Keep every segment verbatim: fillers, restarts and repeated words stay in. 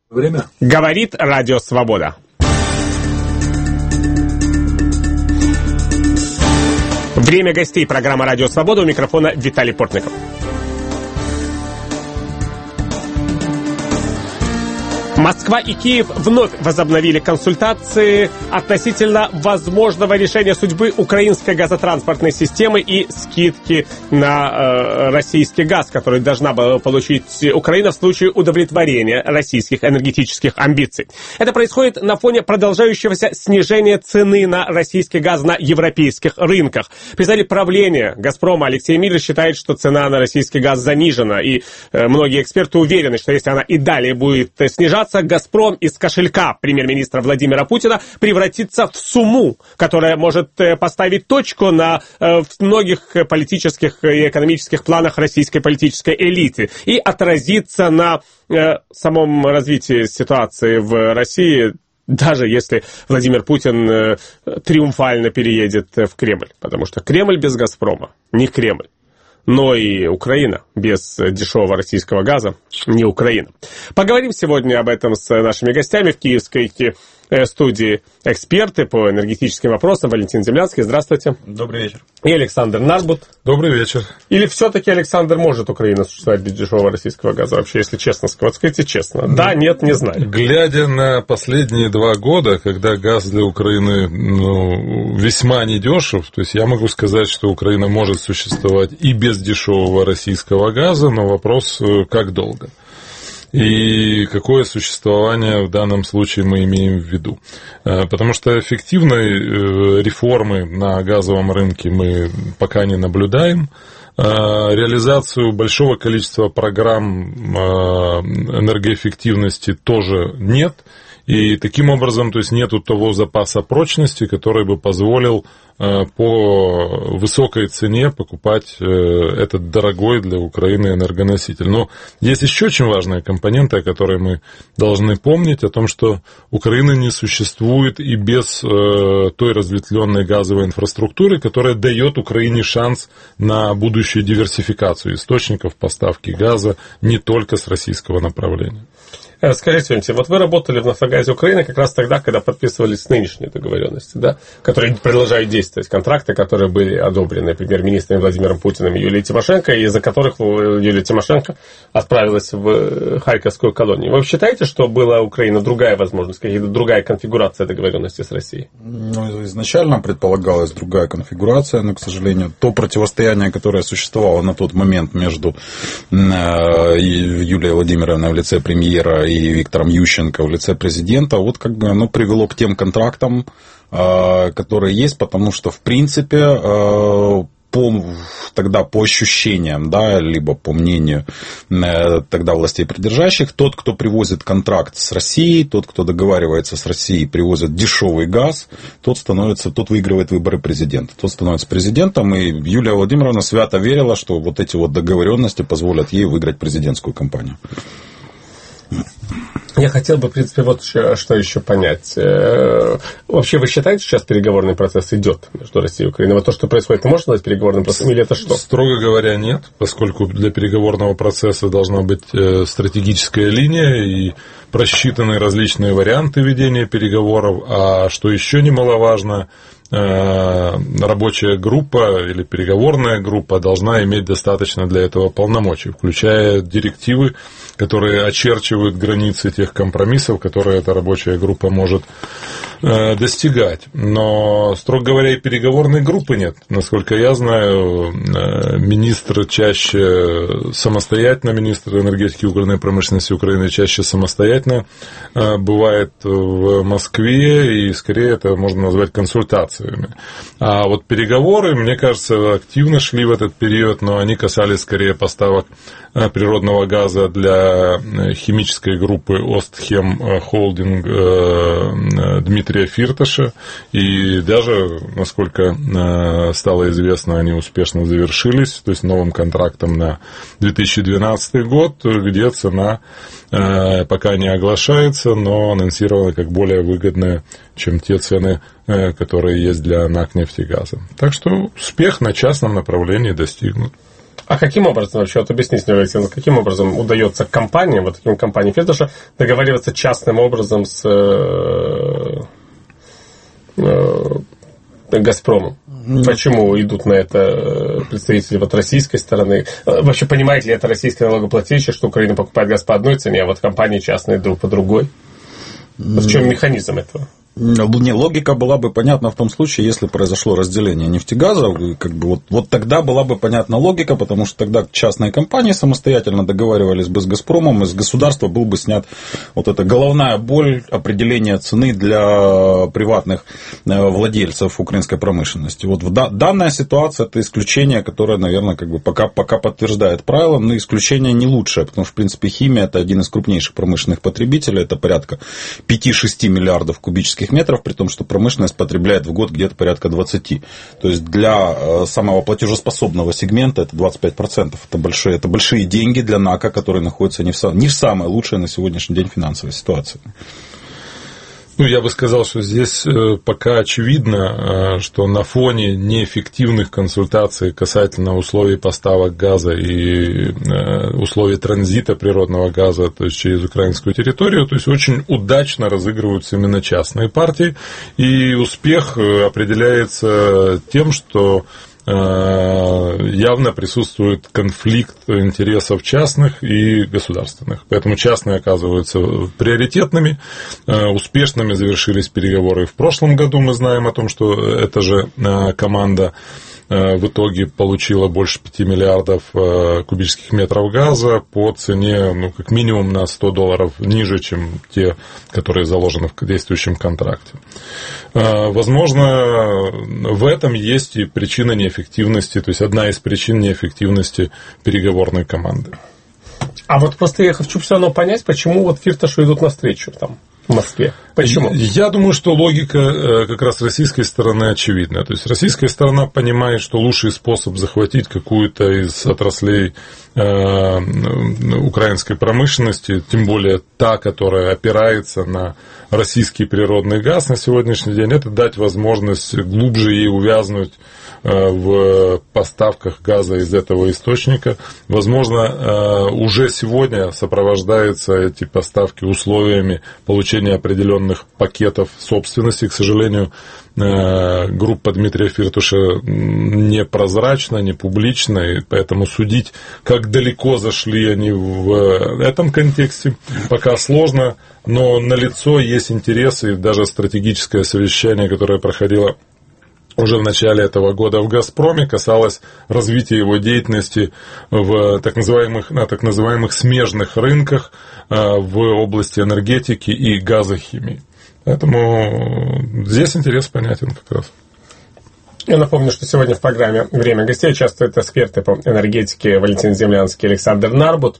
Время. Говорит Радио Свобода. Время гостей. Программа «Радио Свобода». У микрофона Виталий Портников. Москва и Киев вновь возобновили консультации относительно возможного решения судьбы украинской газотранспортной системы и скидки на э, российский газ, который должна была получить Украина в случае удовлетворения российских энергетических амбиций. Это происходит на фоне продолжающегося снижения цены на российский газ на европейских рынках. Председатель правления «Газпрома» Алексей Миллер считает, что цена на российский газ занижена, и э, многие эксперты уверены, что если она и далее будет снижаться, «Газпром» из кошелька премьер-министра Владимира Путина превратится в сумму, которая может поставить точку на э, многих политических и экономических планах российской политической элиты и отразится на э, самом развитии ситуации в России, даже если Владимир Путин э, триумфально переедет в Кремль. Потому что Кремль без «Газпрома» не Кремль. Но и Украина без дешевого российского газа не Украина. Поговорим сегодня об этом с нашими гостями в киевской студии эксперты по энергетическим вопросам. Валентин Землянский, здравствуйте. Добрый вечер. И Александр Нарбут. Добрый вечер. Или все-таки, Александр, может Украина существовать без дешевого российского газа? Вообще, если честно сказать, скажите честно. Да, нет, не знаю. Глядя на последние два года, когда газ для Украины ну, весьма недешев, то есть я могу сказать, что Украина может существовать и без дешевого российского газа, но вопрос, как долго. И какое существование в данном случае мы имеем в виду. Потому что эффективной реформы на газовом рынке мы пока не наблюдаем. Реализацию большого количества программ энергоэффективности тоже нет. И таким образом, то есть нету того запаса прочности, который бы позволил по высокой цене покупать этот дорогой для Украины энергоноситель. Но есть еще очень важная компонента, о которой мы должны помнить, о том, что Украина не существует и без той разветвленной газовой инфраструктуры, которая дает Украине шанс на будущую диверсификацию источников поставки газа не только с российского направления. Скажите, Валентин, вот вы работали в «Нафтогазе Украины» как раз тогда, когда подписывались нынешние договоренности, да, которые продолжают действовать, контракты, которые были одобрены премьер-министром Владимиром Путиным и Юлией Тимошенко, и из-за которых Юлия Тимошенко отправилась в Харьковскую колонию. Вы считаете, что была у Украины другая возможность, какая-то другая конфигурация договоренности с Россией? Ну, изначально предполагалась другая конфигурация, но, к сожалению, то противостояние, которое существовало на тот момент между Юлией Владимировной в лице премьера и Виктором Ющенко в лице президента, вот как бы оно привело к тем контрактам, которые есть, потому что, в принципе, по, тогда по ощущениям, да, либо по мнению тогда властей придержащих, тот, кто привозит контракт с Россией, тот, кто договаривается с Россией, привозит дешевый газ, тот становится, тот выигрывает выборы президента, тот становится президентом, и Юлия Владимировна свято верила, что вот эти вот договоренности позволят ей выиграть президентскую кампанию. Я хотел бы, в принципе, вот что еще понять. Вообще, вы считаете, что сейчас переговорный процесс идет между Россией и Украиной? Вот то, что происходит, это можно назвать переговорным процессом, или это что? Строго говоря, нет, поскольку для переговорного процесса должна быть стратегическая линия и просчитаны различные варианты ведения переговоров, а что еще немаловажно, рабочая группа или переговорная группа должна иметь достаточно для этого полномочий, включая директивы, которые очерчивают границы тех компромиссов, которые эта рабочая группа может достигать. Но, строго говоря, и переговорной группы нет. Насколько я знаю, министр чаще самостоятельно, министр энергетики и угольной промышленности Украины чаще самостоятельно бывает в Москве, и скорее это можно назвать консультациями. А вот переговоры, мне кажется, активно шли в этот период, но они касались скорее поставок природного газа для химической группы Остхем Холдинг Дмитрия Фирташа, и даже, насколько стало известно, они успешно завершились, то есть новым контрактом на две тысячи двенадцатый год, где цена пока не оглашается, но анонсирована как более выгодная, чем те цены, которые есть для НАК «Нефтегаза». Так что успех на частном направлении достигнут. А каким образом, вообще, вот объясните мне, Александр, каким образом удается компаниям, вот таким компаниям Фирташа, договариваться частным образом с э, э, «Газпромом»? Почему идут на это представители вот российской стороны? Вообще, понимает ли это российский налогоплательщик, что Украина покупает газ по одной цене, а вот компании частные друг по другой? В чем механизм этого? Не, логика была бы понятна в том случае, если произошло разделение нефтегаза, как бы вот, вот тогда была бы понятна логика, потому что тогда частные компании самостоятельно договаривались бы с «Газпромом», и с государства был бы снят вот эта головная боль определения цены для приватных владельцев украинской промышленности. Вот в да, данная ситуация – это исключение, которое, наверное, как бы пока, пока подтверждает правила, но исключение не лучшее, потому что, в принципе, химия – это один из крупнейших промышленных потребителей, это порядка пять-шесть миллиардов кубических метров, при том, что промышленность потребляет в год где-то порядка двадцать. То есть для самого платежеспособного сегмента это двадцать пять процентов. Это большие, это большие деньги для НАКа, которые находятся не в, не в самой лучшей на сегодняшний день финансовой ситуации. Ну, я бы сказал, что здесь пока очевидно, что на фоне неэффективных консультаций касательно условий поставок газа и условий транзита природного газа, то есть через украинскую территорию, то есть очень удачно разыгрываются именно частные партии, и успех определяется тем, что явно присутствует конфликт интересов частных и государственных. Поэтому частные оказываются приоритетными. Успешными завершились переговоры в прошлом году. Мы знаем о том, что эта же команда в итоге получила больше пяти миллиардов кубических метров газа по цене, ну, как минимум на сто долларов ниже, чем те, которые заложены в действующем контракте. Возможно, в этом есть и причина неэффективности, то есть одна из причин неэффективности переговорной команды. А вот просто я хочу все равно понять, почему вот Фирташу идут навстречу там в Москве. Почему? Я думаю, что логика как раз российской стороны очевидна. То есть российская сторона понимает, что лучший способ захватить какую-то из отраслей украинской промышленности, тем более та, которая опирается на российский природный газ на сегодняшний день, это дать возможность глубже ей увязнуть в поставках газа из этого источника. Возможно, уже сегодня сопровождаются эти поставки условиями получения определенных пакетов собственности. К сожалению, группа Дмитрия Фирташа не прозрачна, не публична, и поэтому судить, как далеко зашли они в этом контексте, пока сложно, но налицо есть интересы, и даже стратегическое совещание, которое проходило уже в начале этого года в «Газпроме», касалось развития его деятельности в так называемых, на так называемых смежных рынках в области энергетики и газохимии. Поэтому здесь интерес понятен как раз. Я напомню, что сегодня в программе «Время гостей» участвуют эксперты по энергетике Валентин Землянский и Александр Нарбут.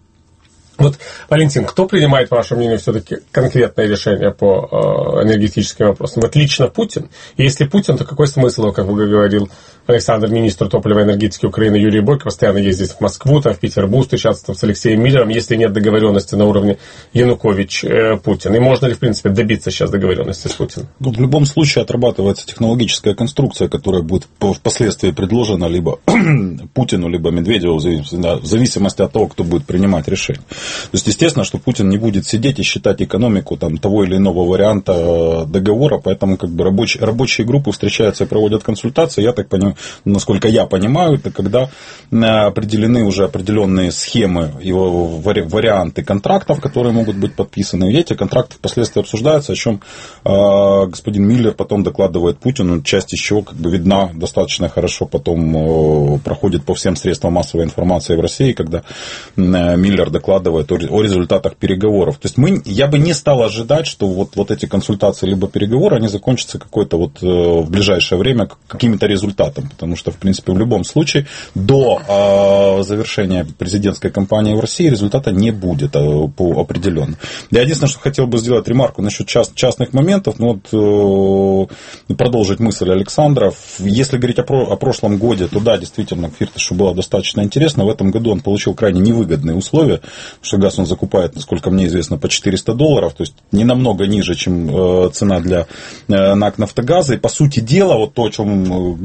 Вот, Валентин, кто принимает, по вашему мнению, все-таки конкретное решение по э, энергетическим вопросам? Вот лично Путин? И если Путин, то какой смысл, как вы говорил Александр, министр топливной энергетики Украины Юрий Бойко, постоянно ездит в Москву, там, в Петербург, встречаться там, с Алексеем Миллером, если нет договоренности на уровне Янукович-Путин? И можно ли, в принципе, добиться сейчас договоренности с Путиным? Ну, в любом случае отрабатывается технологическая конструкция, которая будет впоследствии предложена либо Путину, либо Медведеву, в зависимости от того, кто будет принимать решение. То есть, естественно, что Путин не будет сидеть и считать экономику там, того или иного варианта договора, поэтому как бы, рабочие, рабочие группы встречаются и проводят консультации. Я так понимаю, насколько я понимаю, это когда определены уже определенные схемы, его варианты контрактов, которые могут быть подписаны. И эти контракты впоследствии обсуждаются, о чем господин Миллер потом докладывает Путину, часть из чего как бы видна достаточно хорошо, потом проходит по всем средствам массовой информации в России, когда Миллер докладывает о результатах переговоров. То есть мы, я бы не стал ожидать, что вот, вот эти консультации либо переговоры, они закончатся какой-то вот в ближайшее время каким-то результатом, потому что, в принципе, в любом случае до э, завершения президентской кампании в России результата не будет э, по определенно. Я единственное, что хотел бы сделать ремарку насчет част, частных моментов, ну вот э, продолжить мысль Александра. Если говорить о, про, о прошлом годе, то да, действительно, Фирташу было достаточно интересно. В этом году он получил крайне невыгодные условия, потому что газ он закупает, насколько мне известно, по четыреста долларов, то есть не намного ниже, чем э, цена для э, НАК Нафтогаза. И по сути дела, вот то, о чем говорит Александр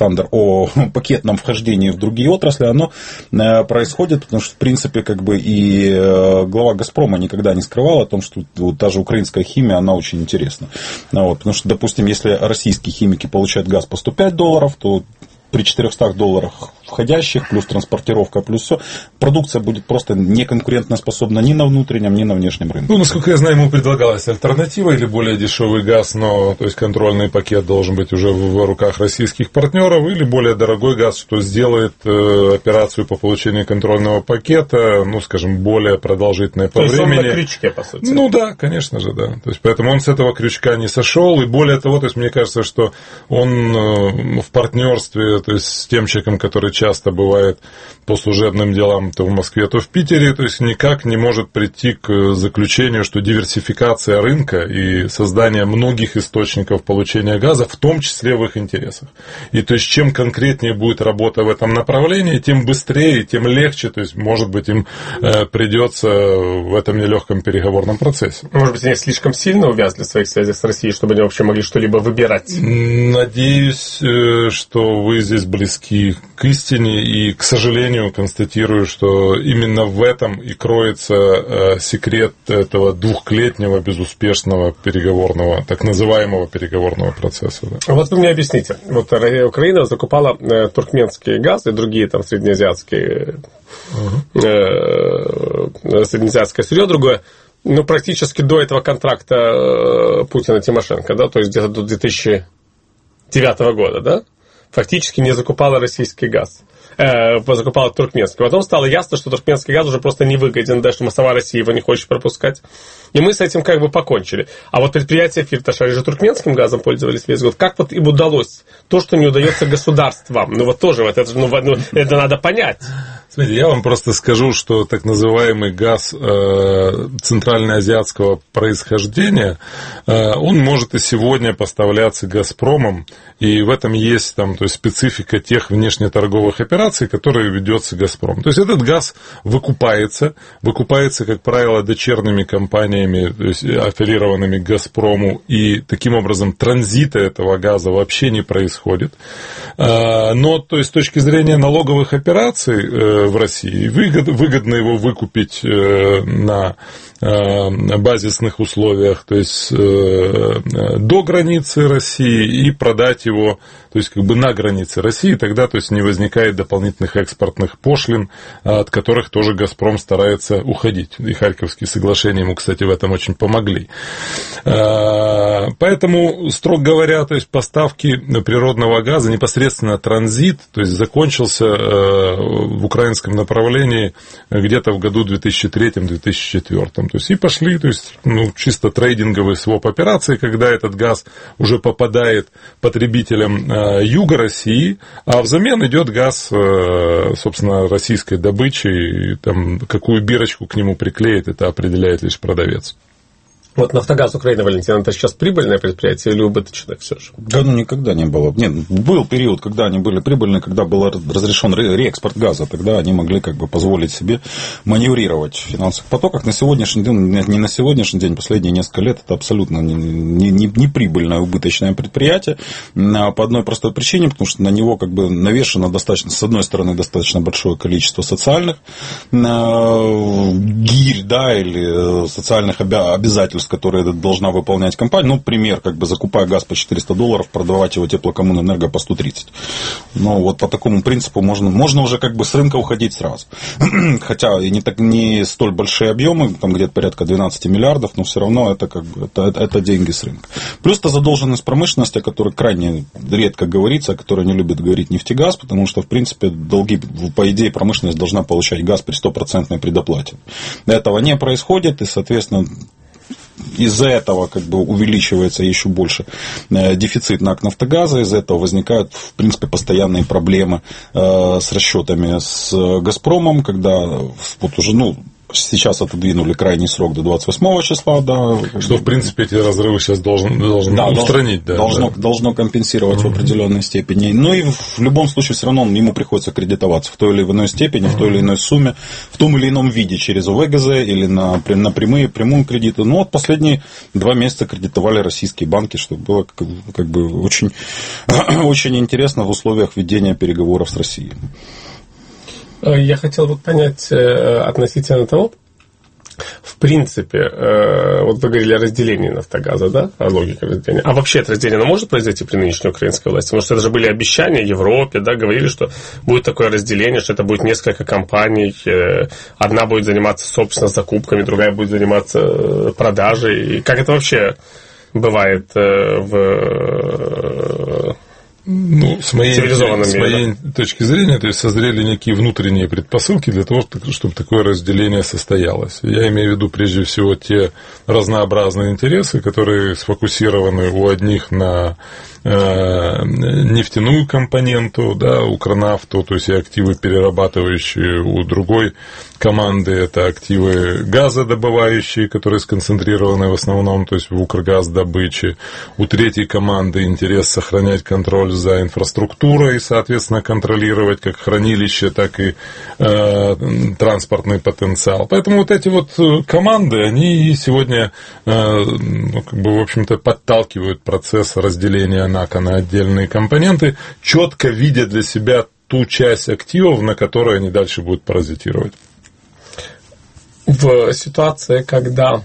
Александр, о пакетном вхождении в другие отрасли, оно происходит, потому что, в принципе, как бы и глава «Газпрома» никогда не скрывал о том, что вот та же украинская химия, она очень интересна. Вот, потому что, допустим, если российские химики получают газ по сто пять долларов, то при четырехстах долларах входящих, плюс транспортировка, плюс все, продукция будет просто неконкурентоспособна ни на внутреннем, ни на внешнем рынке. Ну, насколько я знаю, ему предлагалась альтернатива или более дешевый газ, но то есть контрольный пакет должен быть уже в руках российских партнеров, или более дорогой газ, что сделает э, операцию по получению контрольного пакета, ну, скажем, более продолжительной по то времени. То есть он на крючке, по сути. Ну да, конечно же, да. То есть, поэтому он с этого крючка не сошел, и более того, то есть, мне кажется, что он э, в партнерстве, то есть с тем человеком, который часто бывает по служебным делам то в Москве, то в Питере, то есть никак не может прийти к заключению, что диверсификация рынка и создание многих источников получения газа, в том числе в их интересах. И то есть чем конкретнее будет работа в этом направлении, тем быстрее, тем легче, то есть может быть им э, придется в этом нелегком переговорном процессе. Может быть, они слишком сильно увязли в своих связях с Россией, чтобы они вообще могли что-либо выбирать? Надеюсь, что вы здесь близки к истине, и, к сожалению, констатирую, что именно в этом и кроется секрет этого двухлетнего безуспешного переговорного, так называемого переговорного процесса. Да. Вот вы мне объясните. Вот Украина закупала туркменский газ и другие там среднеазиатские, uh-huh. э, среднеазиатское сырье, другое, ну, практически до этого контракта Путина-Тимошенко, да, то есть где-то до две тысячи девятого года, да, фактически не закупала российский газ, э, закупала туркменский. Потом стало ясно, что туркменский газ уже просто невыгоден, да, что сама Россия его не хочет пропускать. И мы с этим как бы покончили. А вот предприятия Фирташ, они же туркменским газом пользовались весь год. Как вот им удалось то, что не удается государствам? Ну вот тоже, вот это, ну, это надо понять. Смотрите, я вам просто скажу, что так называемый газ э, центральноазиатского происхождения, э, он может и сегодня поставляться «Газпромом», и в этом есть там, то есть, специфика тех внешнеторговых операций, которые ведется «Газпром». То есть этот газ выкупается, выкупается, как правило, дочерними компаниями, то есть, аффилированными к «Газпрому», и таким образом транзита этого газа вообще не происходит. Э, но, то есть, с точки зрения налоговых операций, э, в России. Выгодно его выкупить на базисных условиях, то есть до границы России, и продать его, то есть как бы на границе России, тогда, то есть, не возникает дополнительных экспортных пошлин, от которых тоже «Газпром» старается уходить. И Харьковские соглашения ему, кстати, в этом очень помогли. Поэтому, строго говоря, то есть поставки природного газа, непосредственно транзит, то есть закончился в украинском направлении где-то в году две тысячи третьем - две тысячи четвёртом. То есть и пошли, то есть, ну, чисто трейдинговые своп-операции, когда этот газ уже попадает потребителям э, юга России, а взамен идет газ, э, собственно, российской добычи, и там какую бирочку к нему приклеит, это определяет лишь продавец. Вот «Нафтогаз Украины», Валентин, это сейчас прибыльное предприятие или убыточное все же? Да, ну никогда не было. Нет, был период, когда они были прибыльные, когда был разрешен реэкспорт газа, тогда они могли как бы позволить себе маневрировать в финансовых потоках. На сегодняшний день, не на сегодняшний день, последние несколько лет это абсолютно не, не, не, не прибыльное убыточное предприятие по одной простой причине, потому что на него как бы навешено достаточно, с одной стороны, достаточно большое количество социальных гирь, да, или социальных обязательств, которые должна выполнять компания. Ну, пример, как бы закупая газ по четыреста долларов, продавать его Теплокоммунэнерго по сто тридцать. Ну, вот по такому принципу можно, можно уже как бы с рынка уходить сразу. Хотя и не, так, не столь большие объемы, там где-то порядка двенадцать миллиардов, но все равно это, как бы, это, это, это деньги с рынка. Плюс это задолженность промышленности, о которой крайне редко говорится, о которой не любит говорить нефтегаз, потому что, в принципе, долги, по идее, промышленность должна получать газ при стопроцентной предоплате. Этого не происходит, и, соответственно, из-за этого как бы увеличивается еще больше дефицит НАК «Нафтогаза», из-за этого возникают, в принципе, постоянные проблемы с расчетами с «Газпромом», когда вот уже, ну, сейчас отодвинули крайний срок до двадцать восьмого числа, да. Что, в принципе, эти разрывы сейчас должен, должен да, устранить. Да, должно, да. должно компенсировать mm-hmm. в определенной степени. Ну и в любом случае все равно ему приходится кредитоваться в той или иной степени, mm-hmm. в той или иной сумме, в том или ином виде, через ОВГЗ или на, на прямые, прямую кредиты. Ну вот последние два месяца кредитовали российские банки, что было как, как бы очень, очень интересно в условиях ведения переговоров с Россией. Я хотел бы понять относительно того, в принципе, вот вы говорили о разделении «Нафтогаза», да, о логике разделения. А вообще это разделение оно может произойти при нынешней украинской власти? Потому что это же были обещания Европе, да, говорили, что будет такое разделение, что это будет несколько компаний, одна будет заниматься, собственно, закупками, другая будет заниматься продажей. И как это вообще бывает в... Ну, с моей, с моей да? точки зрения, то есть созрели некие внутренние предпосылки для того, чтобы такое разделение состоялось. Я имею в виду прежде всего те разнообразные интересы, которые сфокусированы у одних на э, нефтяную компоненту, да, Укрнафту, то есть и активы перерабатывающие, у другой команды это активы газодобывающие, которые сконцентрированы в основном, то есть в Укргаздобыче, у третьей команды интерес сохранять контроль за инфраструктурой и, соответственно, контролировать как хранилище, так и э, транспортный потенциал. Поэтому вот эти вот команды, они сегодня, э, ну, как бы, в общем-то, подталкивают процесс разделения НАКа на отдельные компоненты, четко видя для себя ту часть активов, на которые они дальше будут паразитировать. В ситуации, когда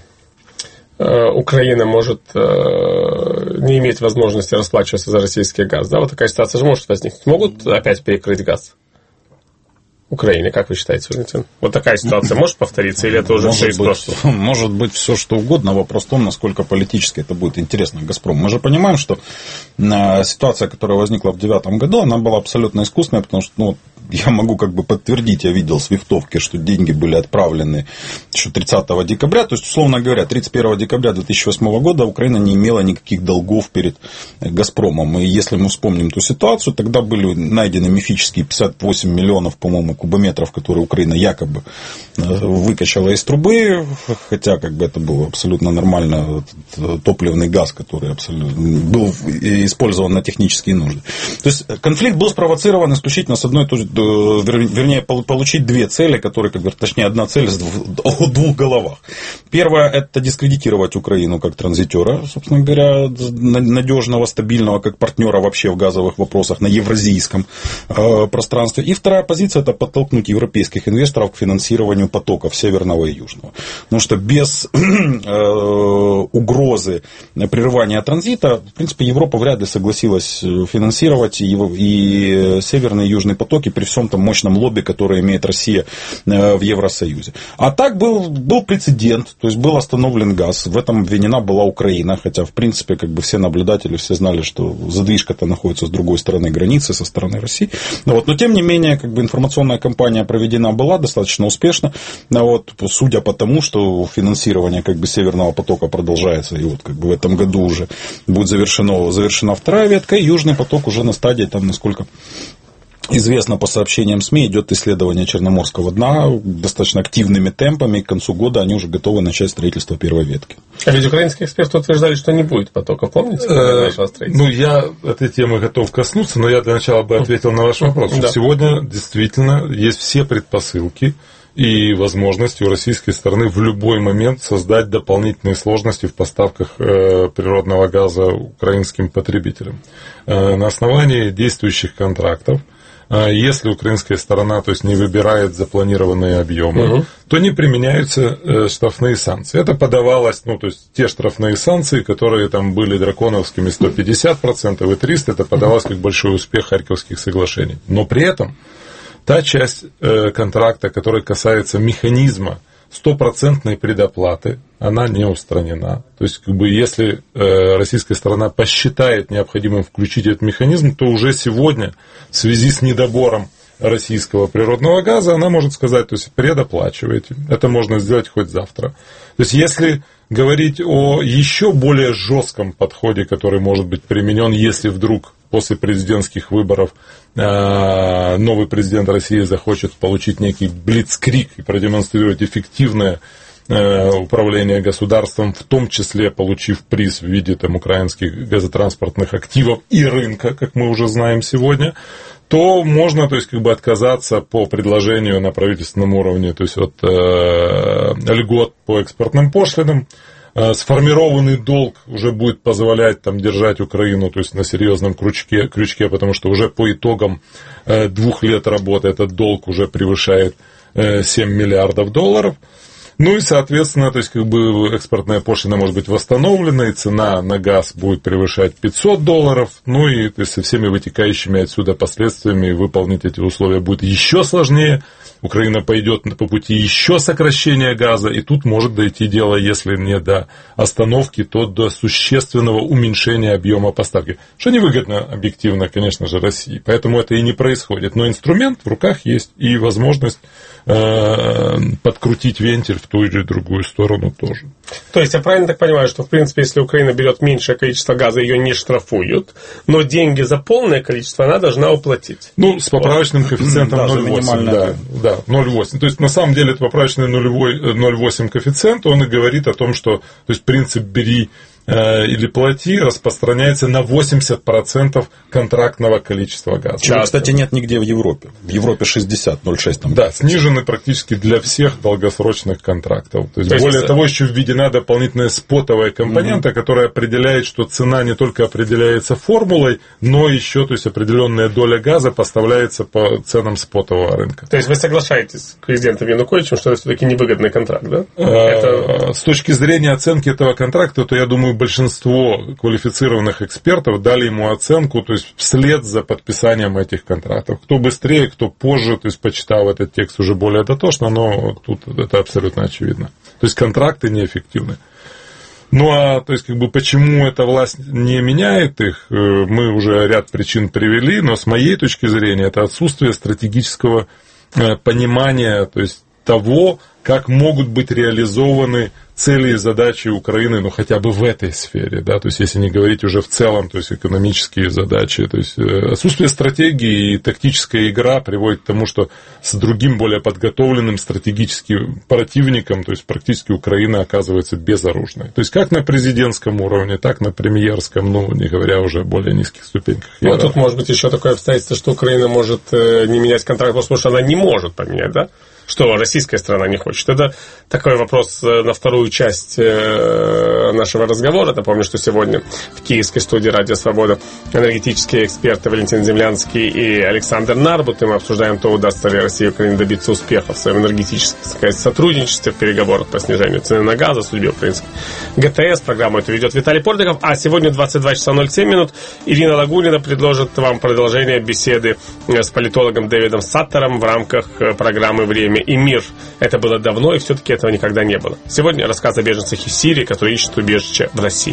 Украина может э, не иметь возможности расплачиваться за российский газ. Да, вот такая ситуация же может возникнуть. Могут опять перекрыть газ Украине, как вы считаете, Валентин? Вот такая ситуация может повториться, или это уже может все из прошлого? Может быть, все что угодно. Вопрос в том, насколько политически это будет интересно «Газпрому». Мы же понимаем, что ситуация, которая возникла в две тысячи девятом году, она была абсолютно искусственная, потому что, ну, я могу как бы подтвердить, я видел свифтовки, что деньги были отправлены еще тридцатого декабря, то есть, условно говоря, тридцать первого декабря две тысячи восьмого года Украина не имела никаких долгов перед «Газпромом». И если мы вспомним ту ситуацию, тогда были найдены мифические пятьдесят восемь миллионов, по-моему, кубометров, которые Украина якобы выкачала из трубы, хотя как бы это был абсолютно нормально топливный газ, который абсолютно был использован на технические нужды. То есть конфликт был спровоцирован исключительно с одной, вернее, получить две цели, которые, как бы, точнее, одна цель о двух головах. Первое – это дискредитировать Украину как транзитера, собственно говоря, надежного, стабильного, как партнера вообще в газовых вопросах на евразийском пространстве. И вторая позиция – это подтолкнуть европейских инвесторов к финансированию потоков северного и южного. Потому что без э, угрозы прерывания транзита, в принципе, Европа вряд ли согласилась финансировать и, и северные и южные потоки при всем том мощном лобби, которое имеет Россия в Евросоюзе. А так был, был прецедент, то есть был остановлен газ. В этом обвинена была Украина, хотя, в принципе, как бы все наблюдатели, все знали, что задвижка-то находится с другой стороны границы, со стороны России. Но, вот, но тем не менее, как бы информационная кампания проведена была достаточно успешно, вот, судя по тому, что финансирование как бы Северного потока продолжается, и вот как бы в этом году уже будет завершено, завершена вторая ветка, и Южный поток уже на стадии, там, насколько известно по сообщениям СМИ, идет исследование Черноморского дна достаточно активными темпами, и к концу года они уже готовы начать строительство первой ветки. А ведь украинские эксперты утверждали, что не будет потока, помните? Ну, я этой темы готов коснуться, но я для начала бы ответил на ваш вопрос. Да. Сегодня действительно есть все предпосылки и возможности у российской стороны в любой момент создать дополнительные сложности в поставках природного газа украинским потребителям. На основании действующих контрактов, если украинская сторона, то есть, не выбирает запланированные объемы, угу. то не применяются э, штрафные санкции. Это подавалось, ну, то есть, те штрафные санкции, которые там были драконовскими сто пятьдесят процентов и триста процентов, это подавалось как большой успех Харьковских соглашений. Но при этом та часть э, контракта, которая касается механизма стопроцентной предоплаты, она не устранена. То есть, как бы, если э, российская сторона посчитает необходимым включить этот механизм, то уже сегодня в связи с недобором российского природного газа, она может сказать, то есть предоплачивайте. Это можно сделать хоть завтра. То есть если говорить о еще более жестком подходе, который может быть применен, если вдруг после президентских выборов э, новый президент России захочет получить некий блицкриг и продемонстрировать эффективное э, управление государством, в том числе получив приз в виде там, украинских газотранспортных активов и рынка, как мы уже знаем сегодня, то можно, то есть, как бы отказаться по предложению на правительственном уровне, то есть от э, льгот по экспортным пошлинам. Э, сформированный долг уже будет позволять там держать Украину, то есть на серьезном крючке, крючке, потому что уже по итогам э, двух лет работы этот долг уже превышает э, семь миллиардов долларов. Ну и, соответственно, то есть, как бы экспортная пошлина может быть восстановлена, и цена на газ будет превышать пятьсот долларов, ну и то есть, со всеми вытекающими отсюда последствиями выполнить эти условия будет еще сложнее. Украина пойдет по пути еще сокращения газа, и тут может дойти дело, если не до остановки, то до существенного уменьшения объема поставки. Что невыгодно объективно, конечно же, России. Поэтому это и не происходит. Но инструмент в руках есть, и возможность э, подкрутить вентиль в ту или другую сторону тоже. То есть я правильно так понимаю, что в принципе, если Украина берет меньшее количество газа, ее не штрафуют, но деньги за полное количество она должна уплатить. Ну, с поправочным коэффициентом ноль целых восемь десятых. Да, да, ноль целых восемь десятых. То есть, на самом деле, это поправочный ноль целых восемь десятых коэффициент, он и говорит о том, что то есть, принцип «бери или плати» распространяется на восемьдесят процентов контрактного количества газа. Чего, кстати, нет нигде в Европе. В Европе шестьдесят, ноль целых шесть десятых. Да, снижены практически для всех долгосрочных контрактов. То есть, То есть более это... того, еще введена дополнительная спотовая компонента, mm-hmm. которая определяет, что цена не только определяется формулой, но еще, то есть, определенная доля газа поставляется по ценам спотового рынка. То есть вы соглашаетесь с президентом Януковичем, что это все-таки невыгодный контракт, да? Это... С точки зрения оценки этого контракта, то я думаю, большинство квалифицированных экспертов дали ему оценку, то есть вслед за подписанием этих контрактов. Кто быстрее, кто позже, то есть почитал этот текст уже более дотошно, но тут это абсолютно очевидно. То есть контракты неэффективны. Ну а то есть как бы почему эта власть не меняет их, мы уже ряд причин привели, но с моей точки зрения это отсутствие стратегического понимания, то есть того, как могут быть реализованы цели и задачи Украины, ну, хотя бы в этой сфере, да, то есть, если не говорить уже в целом, то есть, экономические задачи, то есть, отсутствие стратегии и тактическая игра приводит к тому, что с другим, более подготовленным стратегическим противником, то есть, практически Украина оказывается безоружной. То есть, как на президентском уровне, так на премьерском, ну, не говоря уже о более низких ступеньках. Ну, тут может быть еще такое обстоятельство, что Украина может не менять контракт, потому что она не может поменять, да? Что российская страна не хочет. Это такой вопрос на вторую часть нашего разговора. Напомню, что сегодня в киевской студии «Радио Свобода» энергетические эксперты Валентин Землянский и Александр Нарбут. И мы обсуждаем, то удастся ли России и Украине добиться успеха в своем энергетическом сотрудничестве в переговорах по снижению цены на газ, о судьбе украинской ГТС. Программу эту ведет Виталий Портников. А сегодня двадцать два часа ноль семь минут Ирина Лагунина предложит вам продолжение беседы с политологом Дэвидом Саттером в рамках программы «Время и мир». Это было давно, и все-таки этого никогда не было. Сегодня рассказ о беженцах из Сирии, которые ищут убежище в России.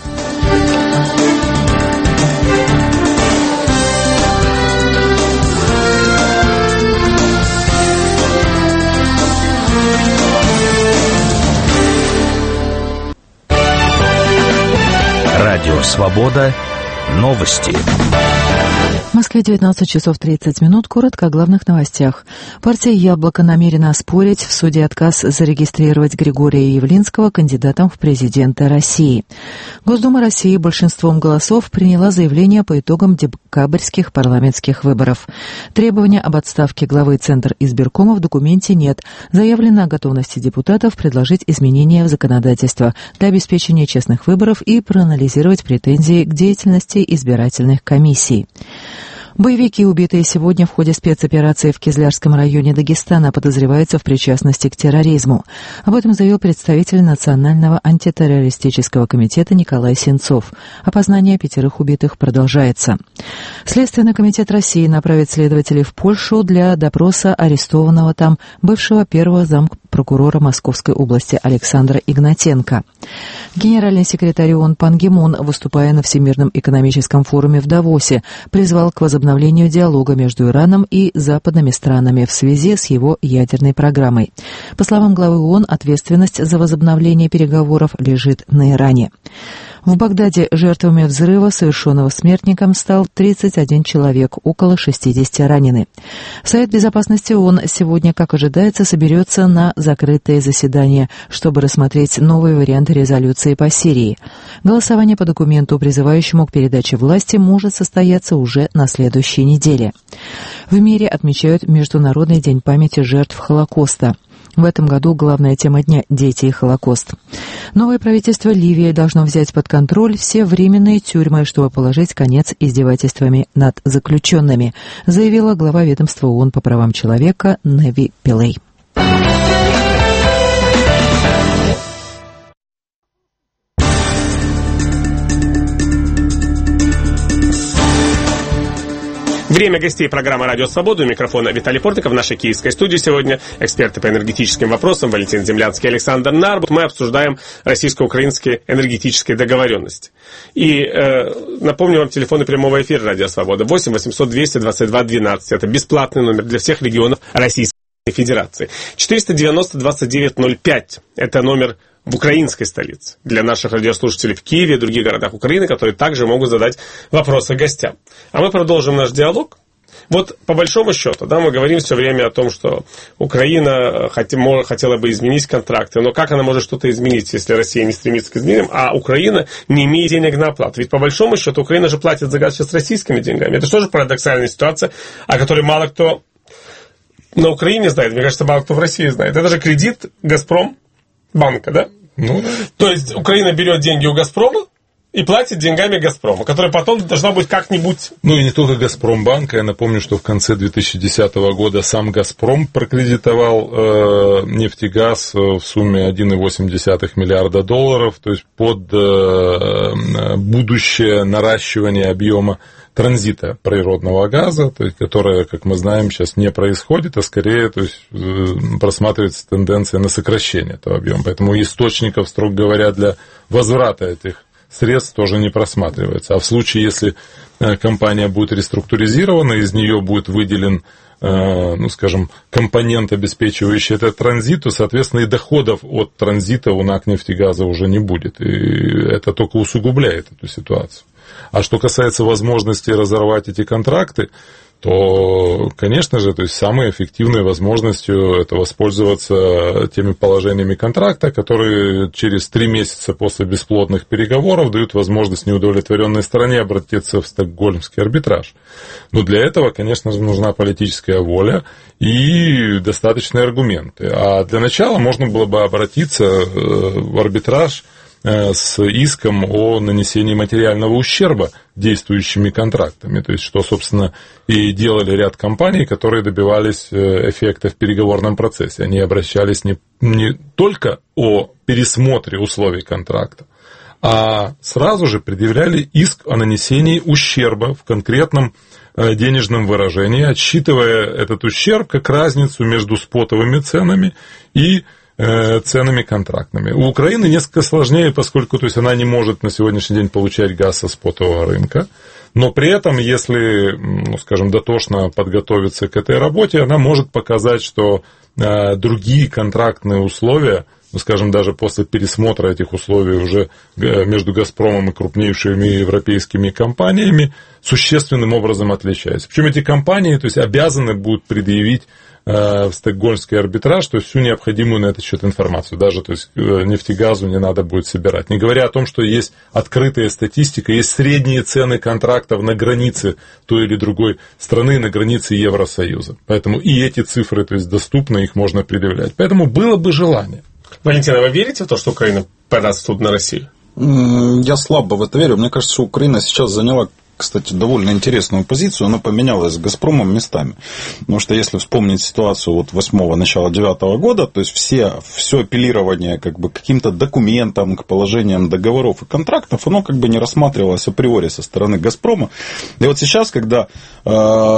Радио «Свобода». Новости. В Москве девятнадцать часов тридцать минут. Коротко о главных новостях. Партия «Яблоко» намерена оспорить в суде отказ зарегистрировать Григория Явлинского кандидатом в президенты России. Госдума России большинством голосов приняла заявление по итогам декабрьских парламентских выборов. Требования об отставке главы Центра избиркома в документе нет. Заявлено о готовности депутатов предложить изменения в законодательство для обеспечения честных выборов и проанализировать претензии к деятельности избирательных комиссий. Боевики, убитые сегодня в ходе спецоперации в Кизлярском районе Дагестана, подозреваются в причастности к терроризму. Об этом заявил представитель Национального антитеррористического комитета Николай Сенцов. Опознание пятерых убитых продолжается. Следственный комитет России направит следователей в Польшу для допроса арестованного там бывшего первого зампреда прокурора Московской области Александра Игнатенко. Генеральный секретарь ООН Пан Ги Мун, выступая на Всемирном экономическом форуме в Давосе, призвал к возобновлению диалога между Ираном и западными странами в связи с его ядерной программой. По словам главы ООН, ответственность за возобновление переговоров лежит на Иране. В Багдаде жертвами взрыва, совершенного смертником, стал тридцать один человек, около шестьдесят ранены. Совет Безопасности ООН сегодня, как ожидается, соберется на закрытое заседание, чтобы рассмотреть новые варианты резолюции по Сирии. Голосование по документу, призывающему к передаче власти, может состояться уже на следующей неделе. В мире отмечают Международный день памяти жертв Холокоста. В этом году главная тема дня – дети и Холокост. Новое правительство Ливии должно взять под контроль все временные тюрьмы, чтобы положить конец издевательствами над заключенными, заявила глава ведомства ООН по правам человека Неви Пиллей. Время гостей программы «Радио Свобода». У микрофона Виталий Портников. В нашей киевской студии сегодня эксперты по энергетическим вопросам Валентин Землянский и Александр Нарбут. Мы обсуждаем российско-украинские энергетические договоренности. И э, напомню вам телефоны прямого эфира «Радио Свобода». восемь восемьсот двести двадцать два двенадцать. Это бесплатный номер для всех регионов Российской Федерации. четыреста девяносто двадцать девять ноль пять. Это номер в украинской столице, для наших радиослушателей в Киеве и других городах Украины, которые также могут задать вопросы гостям. А мы продолжим наш диалог. Вот по большому счету, да, мы говорим все время о том, что Украина хотела бы изменить контракты, но как она может что-то изменить, если Россия не стремится к изменениям, а Украина не имеет денег на оплату? Ведь по большому счету Украина же платит за газ сейчас российскими деньгами. Это же тоже парадоксальная ситуация, о которой мало кто на Украине знает, мне кажется, мало кто в России знает. Это же кредит «Газпром» банка, да? Ну, да. То есть Украина берет деньги у «Газпрома» и платит деньгами «Газпрома», которая потом должна быть как-нибудь... Ну и не только «Газпромбанка». Я напомню, что в конце две тысячи десятого года сам «Газпром» прокредитовал э, «Нефтегаз» в сумме один целых восемь десятых миллиарда долларов, то есть под э, будущее наращивание объема транзита природного газа, то есть, которое, как мы знаем, сейчас не происходит, а скорее, то есть, просматривается тенденция на сокращение этого объема. Поэтому источников, строго говоря, для возврата этих средств тоже не просматривается. А в случае, если компания будет реструктуризирована, из нее будет выделен, ну, скажем, компонент, обеспечивающий этот транзит, то, соответственно, и доходов от транзита у НАК «Нефтегаза» уже не будет. И это только усугубляет эту ситуацию. А что касается возможности разорвать эти контракты, то, конечно же, то есть самой эффективной возможностью это воспользоваться теми положениями контракта, которые через три месяца после бесплодных переговоров дают возможность неудовлетворенной стороне обратиться в Стокгольмский арбитраж. Но для этого, конечно же, нужна политическая воля и достаточные аргументы. А для начала можно было бы обратиться в арбитраж с иском о нанесении материального ущерба действующими контрактами. То есть, что, собственно, и делали ряд компаний, которые добивались эффекта в переговорном процессе. Они обращались не, не только о пересмотре условий контракта, а сразу же предъявляли иск о нанесении ущерба в конкретном денежном выражении, отсчитывая этот ущерб как разницу между спотовыми ценами и ценами контрактными. У Украины несколько сложнее, поскольку, то есть, она не может на сегодняшний день получать газ со спотового рынка, но при этом, если, ну, скажем, дотошно подготовиться к этой работе, она может показать, что э, другие контрактные условия, ну, скажем, даже после пересмотра этих условий уже между «Газпромом» и крупнейшими европейскими компаниями существенным образом отличаются. Причем эти компании, то есть, обязаны будут предъявить в Стокгольмский арбитраж, то есть всю необходимую на этот счет информацию. Даже, то есть, «Нефтегазу» не надо будет собирать. Не говоря о том, что есть открытая статистика, есть средние цены контрактов на границе той или другой страны, на границе Евросоюза. Поэтому и эти цифры, то есть, доступны, их можно предъявлять. Поэтому было бы желание. Валентина, вы верите в то, что Украина подаст в суд на Россию? Я слабо в это верю. Мне кажется, что Украина сейчас заняла кстати, довольно интересную позицию. Она поменялась с «Газпромом» местами. Потому что если вспомнить ситуацию вот восьмого, начала девятого года, то есть все, все апеллирование как бы, к каким-то документам, к положениям договоров и контрактов, оно как бы не рассматривалось априори со стороны «Газпрома». И вот сейчас, когда э,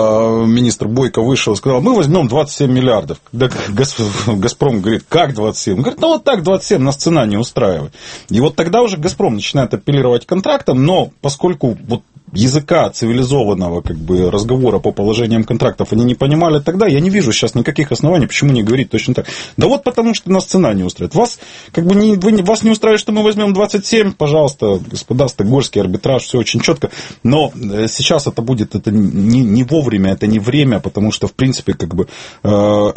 министр Бойко вышел и сказал, мы возьмем двадцать семь миллиардов, когда «Газпром» говорит, как двадцать семь? Он говорит, ну вот так двадцать семь, нас цена не устраивает. И вот тогда уже «Газпром» начинает апеллировать к контрактам, но поскольку вот языка цивилизованного как бы, разговора по положениям контрактов они не понимали тогда, я не вижу сейчас никаких оснований, почему не говорить точно так. Да вот потому, что нас цена не устраивает. Вас, как бы, не, вы, вас не устраивает, что мы возьмем двадцать семь, пожалуйста, господа, стокгольмский арбитраж, все очень четко. Но сейчас это будет это не, не вовремя, это не время, потому что, в принципе, как бы, э,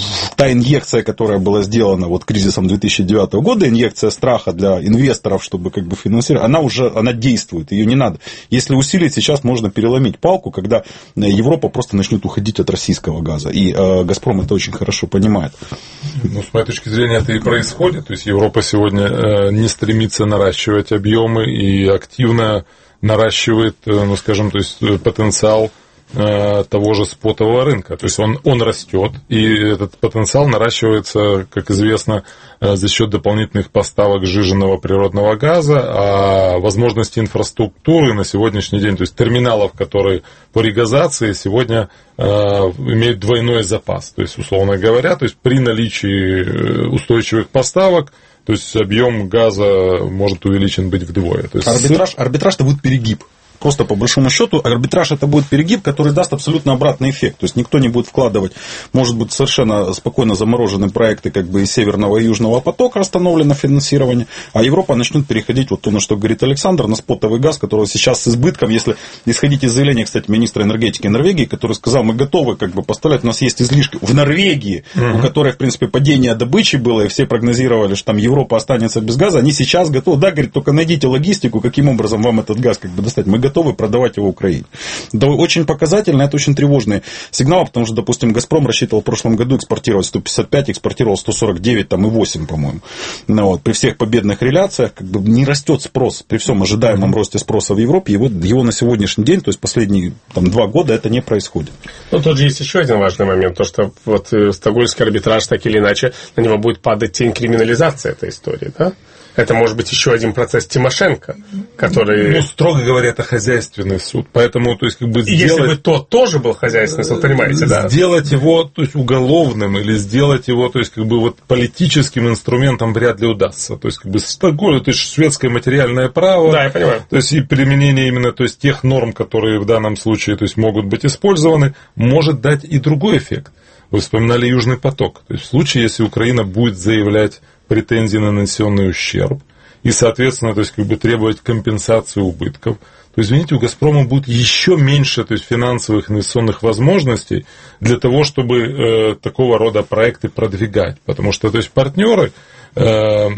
та инъекция, которая была сделана вот, кризисом две тысячи девятого года, инъекция страха для инвесторов, чтобы как бы, финансировать, она уже она действует, ее не надо. Если усилить, сейчас можно переломить палку, когда Европа просто начнет уходить от российского газа. И э, «Газпром» это очень хорошо понимает. Ну, с моей точки зрения, это и происходит. То есть Европа сегодня э, не стремится наращивать объемы и активно наращивает, э, ну, скажем, то есть потенциал э, того же спотового рынка. То есть он, он растет, и этот потенциал наращивается, как известно, э, за счет дополнительных поставок сжиженного природного газа, а возможности инфраструктуры на сегодняшний день, то есть терминалов, которые по регазации сегодня э, имеют двойной запас. То есть, условно говоря, то есть при наличии устойчивых поставок, то есть объем газа может увеличен быть вдвое. То есть арбитраж, арбитраж-то будет перегиб. Просто по большому счету арбитраж это будет перегиб, который даст абсолютно обратный эффект. То есть никто не будет вкладывать, может быть, совершенно спокойно заморожены проекты как бы и Северного и Южного потока, остановлено финансирование, а Европа начнет переходить, вот то, на что говорит Александр, на спотовый газ, который сейчас с избытком, если исходить из заявления, кстати, министра энергетики Норвегии, который сказал, мы готовы как бы поставлять, у нас есть излишки в Норвегии, угу. у которой, в принципе, падение добычи было, и все прогнозировали, что там Европа останется без газа, они сейчас готовы, да, говорит, только найдите логистику, каким образом вам этот газ как бы достать, мы готовы продавать его Украине. Это очень показательно, это очень тревожный сигнал, потому что, допустим, «Газпром» рассчитывал в прошлом году экспортировать сто пятьдесят пять, экспортировал сто сорок девять там, и восемь, по-моему. Ну, вот, при всех победных реляциях как бы, не растет спрос, при всем ожидаемом mm-hmm. росте спроса в Европе, его, его на сегодняшний день, то есть последние там, два года, это не происходит. Ну, тут же есть еще один важный момент, то, что вот стокгольмский арбитраж, так или иначе, на него будет падать тень криминализации этой истории, да? Это может быть еще один процесс Тимошенко, который... Ну, строго говоря, это хозяйственный суд. Поэтому, то есть, как бы сделать... Если бы тот тоже был хозяйственный суд, понимаете, да? Сделать его, то есть, уголовным или сделать его, то есть, как бы вот политическим инструментом вряд ли удастся. То есть, как бы Стокгольм, то есть, шведское материальное право. Да, я понимаю. То есть, и применение именно, то есть, тех норм, которые в данном случае, то есть, могут быть использованы, может дать и другой эффект. Вы вспоминали Южный поток. То есть, в случае, если Украина будет заявлять претензии на нанесенный ущерб и, соответственно, то есть, как бы требовать компенсации убытков, то, извините, у «Газпрома» будет еще меньше, то есть, финансовых инвестиционных возможностей для того, чтобы э, такого рода проекты продвигать. Потому что, то есть, партнеры э, э,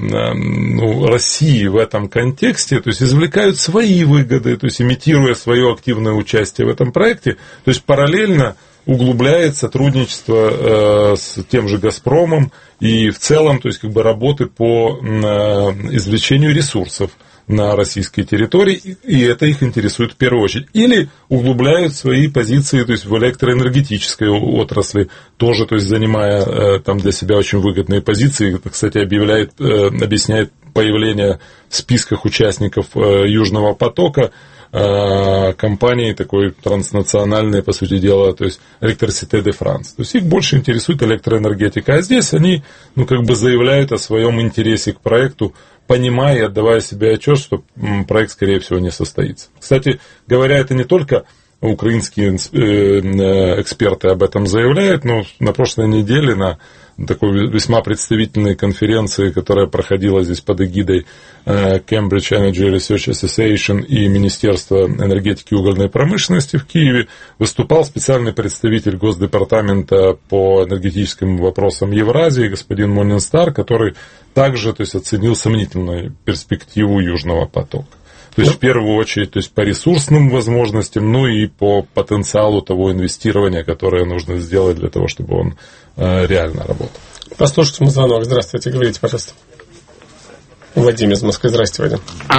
ну, России в этом контексте, то есть, извлекают свои выгоды, то есть, имитируя свое активное участие в этом проекте, то есть, параллельно углубляет сотрудничество э, с тем же «Газпромом» и в целом, то есть, как бы работы по э, извлечению ресурсов на российской территории, и это их интересует в первую очередь. Или углубляют свои позиции, то есть, в электроэнергетической отрасли, тоже, то есть, занимая э, там для себя очень выгодные позиции. Это, кстати, объявляет, э, объясняет появление в списках участников э, Южного потока компании такой транснациональной, по сути дела, то есть Électricité de France. То есть их больше интересует электроэнергетика. А здесь они, ну, как бы заявляют о своем интересе к проекту, понимая и отдавая себе отчет, что проект, скорее всего, не состоится. Кстати говоря, это не только украинские эксперты об этом заявляют, но на прошлой неделе на такой весьма представительной конференции, которая проходила здесь под эгидой Cambridge Energy Research Association и Министерства энергетики и угольной промышленности в Киеве, выступал специальный представитель Госдепартамента по энергетическим вопросам Евразии, господин Монинстар, который также, то есть, оценил сомнительную перспективу Южного потока. То есть, в первую очередь, то есть, по ресурсным возможностям, ну и по потенциалу того инвестирования, которое нужно сделать для того, чтобы он э, реально работал. Послушайте мой звонок. Здравствуйте, говорите, пожалуйста. Вадим из Москвы. Здравствуйте, Вадим. А,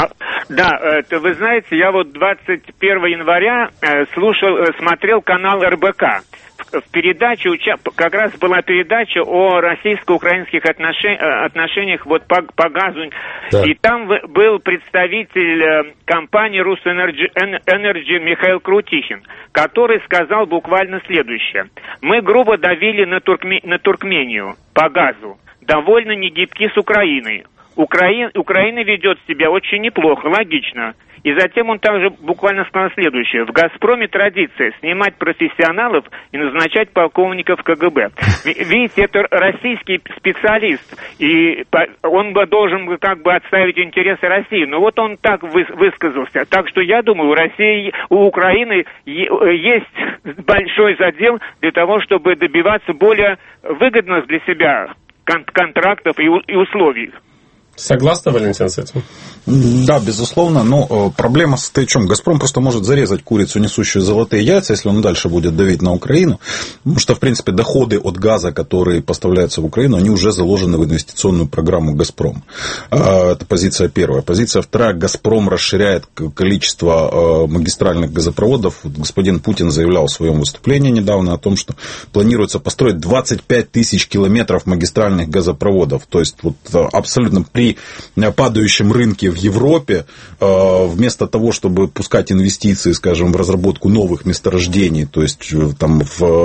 Да, это, вы знаете, я вот двадцать первого января э, слушал, э, смотрел канал эр бэ ка. В передаче, как раз была передача о российско-украинских отношениях, отношениях вот по, по газу. Да. И там был представитель компании «Русэнерджи» Энерджи Михаил Крутихин, который сказал буквально следующее. Мы грубо давили на, Туркме, на Туркмению по газу, довольно негибки с Украиной. Украина, Украина ведет себя очень неплохо, логично. И затем он также буквально сказал следующее. В «Газпроме» традиция снимать профессионалов и назначать полковников ка гэ бэ. Видите, это российский специалист, и он бы должен как бы отставить интересы России. Но вот он так высказался. Так что я думаю, у России, у Украины есть большой задел для того, чтобы добиваться более выгодных для себя контрактов и условий. Согласны, Валентин, с этим? Да, безусловно, но проблема состоит в чем? «Газпром» просто может зарезать курицу, несущую золотые яйца, если он дальше будет давить на Украину, потому что, в принципе, доходы от газа, которые поставляются в Украину, они уже заложены в инвестиционную программу «Газпром». Это позиция первая. Позиция вторая. «Газпром» расширяет количество магистральных газопроводов. Господин Путин заявлял в своем выступлении недавно о том, что планируется построить двадцать пять тысяч километров магистральных газопроводов. То есть, вот, абсолютно при падающем рынке в Европе, вместо того, чтобы пускать инвестиции, скажем, в разработку новых месторождений, то есть там,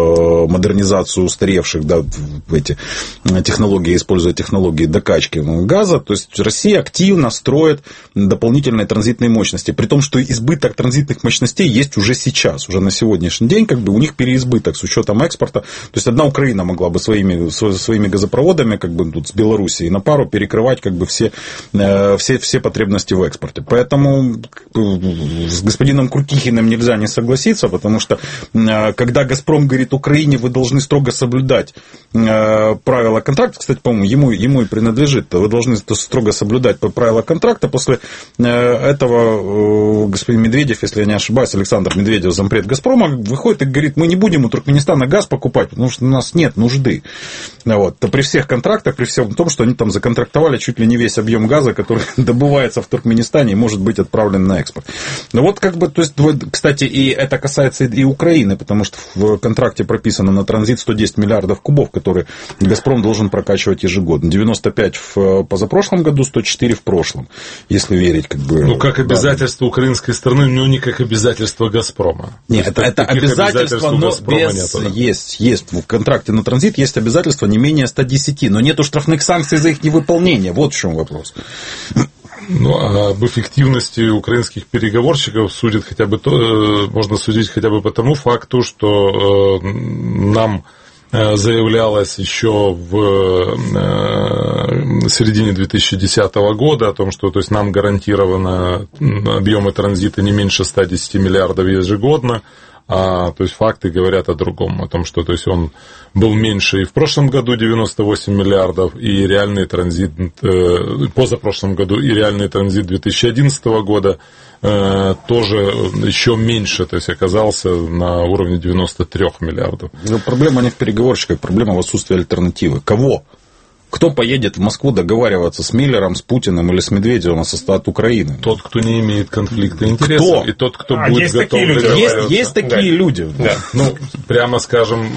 в модернизацию устаревших, да, в эти технологии, используя технологии докачки газа, то есть Россия активно строит дополнительные транзитные мощности, при том, что избыток транзитных мощностей есть уже сейчас, уже на сегодняшний день, как бы у них переизбыток с учетом экспорта. То есть одна Украина могла бы своими, своими газопроводами, как бы тут с Белоруссией на пару перекрывать как бы все, все, все потребности в экспорте. Поэтому с господином Крутихиным нельзя не согласиться, потому что когда «Газпром» говорит Украине, вы должны строго соблюдать правила контракта, кстати, по-моему, ему, ему и принадлежит, вы должны строго соблюдать правила контракта. После этого господин Медведев, если я не ошибаюсь, Александр Медведев, зампред «Газпрома», выходит и говорит, мы не будем у Туркменистана газ покупать, потому что у нас нет нужды. Вот. То при всех контрактах, при всем том, что они там законтрактовали чуть ли не весь объем газа, который добывается в Туркменистане и может быть отправлен на экспорт. Ну вот как бы, то есть, кстати, и это касается и Украины, потому что в контракте прописано на транзит сто десять миллиардов кубов, которые «Газпром» должен прокачивать ежегодно. девяносто пять в позапрошлом году, сто четыре в прошлом, если верить как бы... Ну, как обязательство да. украинской стороны, но не как обязательство «Газпрома». Нет, это, это обязательство, но без... Нету, да? есть, есть в контракте на транзит есть обязательство не менее ста десяти, но нету штрафных санкций за их невыполнение. Вот в чем вопрос. Ну, а об эффективности украинских переговорщиков судит хотя бы то, можно судить хотя бы по тому факту, что э, нам заявлялось еще в середине две тысячи десятого года о том, что то есть, нам гарантировано объемы транзита не меньше ста десяти миллиардов ежегодно. А, то есть факты говорят о другом, о том, что то есть, он был меньше и в прошлом году девяносто восемь миллиардов, и реальный транзит э, позапрошлом году, и реальный транзит две тысячи одиннадцатого года э, тоже еще меньше, то есть оказался на уровне девяносто три миллиардов. Но проблема не в переговорщиках, проблема в отсутствии альтернативы. Кого? Кто поедет в Москву договариваться с Миллером, с Путиным или с Медведевым о составе Украины? Тот, кто не имеет конфликта интересов. Кто? И тот, кто а, будет есть готов такие люди. Есть, есть такие да. люди. Да. Ну, прямо скажем,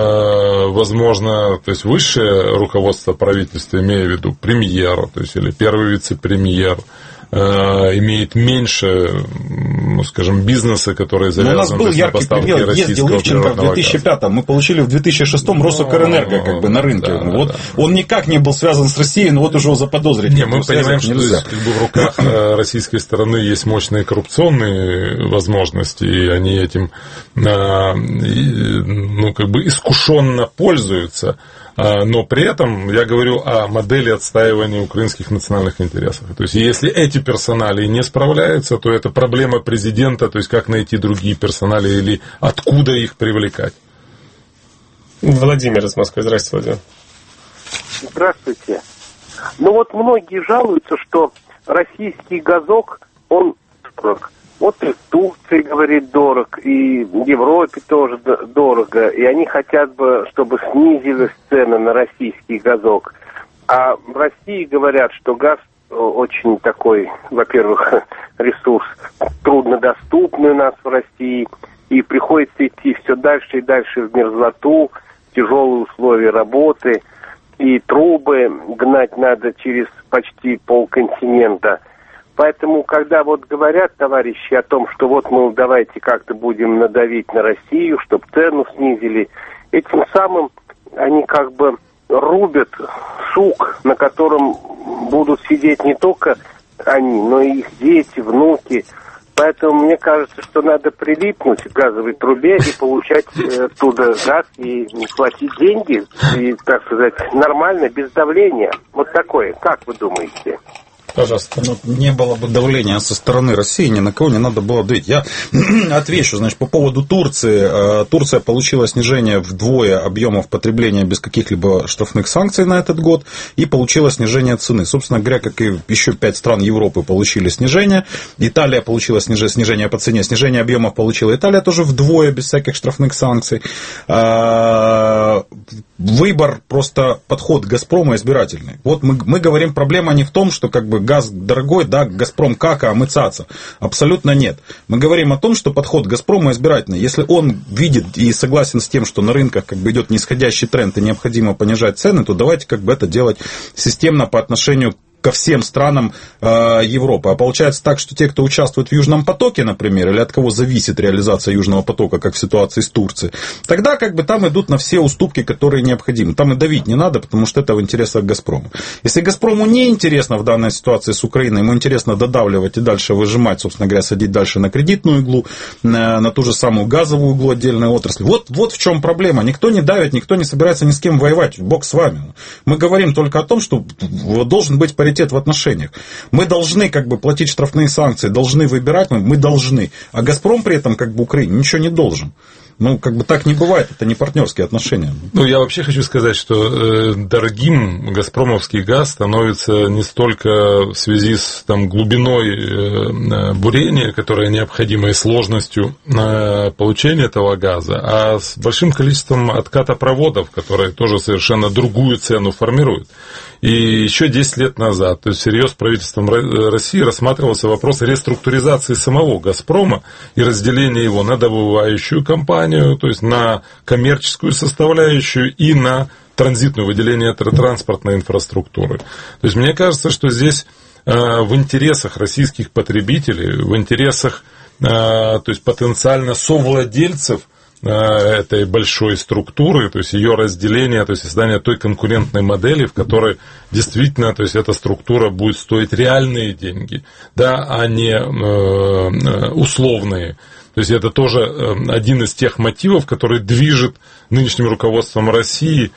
возможно, то есть высшее руководство правительства, имея в виду премьер, то есть или первый вице-премьер, имеет меньше, ну, скажем, бизнеса, который завязан на поставки российского природного газа. У нас был яркий пример, ездил Ивченко в две тысячи пятом, мы получили в две тысячи шестом Росукрэнерго как бы на рынке. Да, вот да, он да. никак не был связан с Россией, но вот уже его заподозрить. Не, мы понимаем, что есть, как бы, в руках российской стороны есть мощные коррупционные возможности, и они этим ну, как бы искушенно пользуются. Но при этом я говорю о модели отстаивания украинских национальных интересов. То есть, если эти персонали не справляются, то это проблема президента, то есть, как найти другие персонали или откуда их привлекать. Владимир из Москвы. Здравствуйте, Владимир. Здравствуйте. Ну вот многие жалуются, что российский газок, он дорог. Вот и в Турции, говорит, дорог, и в Европе тоже дорого, и они хотят бы, чтобы снизились цены на российский газок. А в России говорят, что газ очень такой, во-первых, ресурс труднодоступный у нас в России, и приходится идти все дальше и дальше в мерзлоту, тяжелые условия работы, и трубы гнать надо через почти полконтинента. Поэтому, когда вот говорят товарищи о том, что вот мы давайте как-то будем надавить на Россию, чтобы цену снизили, этим самым они как бы рубят сук, на котором будут сидеть не только они, но и их дети, внуки. Поэтому мне кажется, что надо прилипнуть к газовой трубе и получать э, оттуда газ и платить деньги, и, так сказать, нормально, без давления. Вот такое. Как вы думаете? Пожалуйста. Ну, не было бы давления со стороны России, ни на кого не надо было давить. Я отвечу, значит, по поводу Турции. Турция получила снижение вдвое объемов потребления без каких-либо штрафных санкций на этот год и получила снижение цены. Собственно говоря, как и еще пять стран Европы получили снижение. Италия получила снижение по цене, снижение объемов получила Италия тоже вдвое без всяких штрафных санкций. Выбор, просто подход Газпрома избирательный. Вот мы, мы говорим, проблема не в том, что как бы газ дорогой, да, Газпром кака, а мы цаца. Абсолютно нет. Мы говорим о том, что подход Газпрома избирательный. Если он видит и согласен с тем, что на рынках как бы идет нисходящий тренд и необходимо понижать цены, то давайте как бы это делать системно по отношению ко всем странам э, Европы. А получается так, что те, кто участвует в Южном потоке, например, или от кого зависит реализация Южного потока, как в ситуации с Турцией, тогда как бы там идут на все уступки, которые необходимы. Там и давить не надо, потому что это в интересах Газпрома. Если Газпрому не интересно в данной ситуации с Украиной, ему интересно додавливать и дальше выжимать, собственно говоря, садить дальше на кредитную иглу, на, на ту же самую газовую иглу отдельной отрасли. Вот, вот в чем проблема. Никто не давит, никто не собирается ни с кем воевать. Бог с вами. Мы говорим только о том, что должен быть паритет в отношениях. Мы должны как бы платить штрафные санкции, должны выбирать, мы, мы должны. А Газпром при этом как бы Украине ничего не должен. Ну, как бы так не бывает, это не партнерские отношения. Ну, я вообще хочу сказать, что э, дорогим газпромовский газ становится не столько в связи с там, глубиной э, бурения, которая необходима, и сложностью э, получения этого газа, а с большим количеством отката проводов, которые тоже совершенно другую цену формируют. И еще десять лет назад, то есть всерьез правительством России рассматривался вопрос реструктуризации самого «Газпрома» и разделения его на добывающую компанию, то есть на коммерческую составляющую и на транзитное выделение транспортной инфраструктуры. То есть мне кажется, что здесь в интересах российских потребителей, в интересах то есть потенциально совладельцев этой большой структуры, то есть ее разделение, то есть создание той конкурентной модели, в которой действительно, то есть эта структура будет стоить реальные деньги, да, а не э, условные. То есть это тоже один из тех мотивов, который движет нынешним руководством России